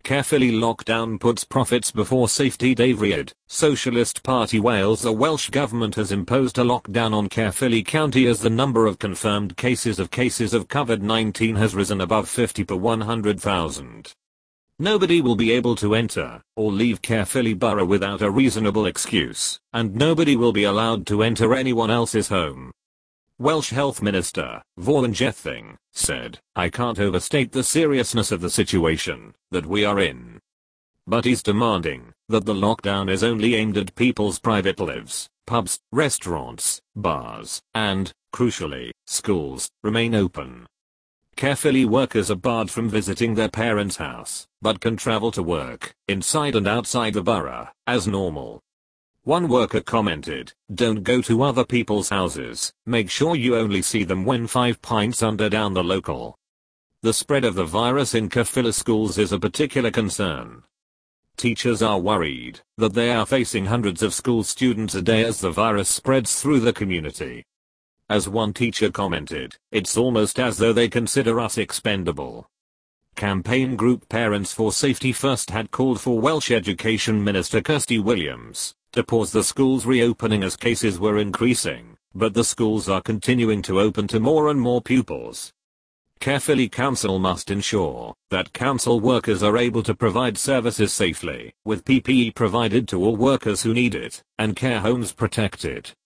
Caerphilly lockdown puts profits before safety. Dave Reid, Socialist Party Wales. The Welsh Government has imposed a lockdown on Caerphilly County as the number of confirmed cases of COVID-19 has risen above 50 per 100,000. Nobody will be able to enter or leave Caerphilly Borough without a reasonable excuse, and nobody will be allowed to enter anyone else's home. Welsh Health Minister, Vaughan Gething, said, "I can't overstate the seriousness of the situation that we are in." But he's demanding that the lockdown is only aimed at people's private lives. Pubs, restaurants, bars, and, crucially, schools, remain open. Caerphilly workers are barred from visiting their parents' house, but can travel to work, inside and outside the borough, as normal. One worker commented, "Don't go to other people's houses, make sure you only see them when 5 pints under down the local." The spread of the virus in Caerphilly schools is a particular concern. Teachers are worried that they are facing hundreds of school students a day as the virus spreads through the community. As one teacher commented, "It's almost as though they consider us expendable." Campaign group Parents for Safety First had called for Welsh Education Minister Kirsty Williams to pause the schools reopening as cases were increasing, but the schools are continuing to open to more and more pupils. Caerphilly Council must ensure that council workers are able to provide services safely, with PPE provided to all workers who need it, and care homes protected.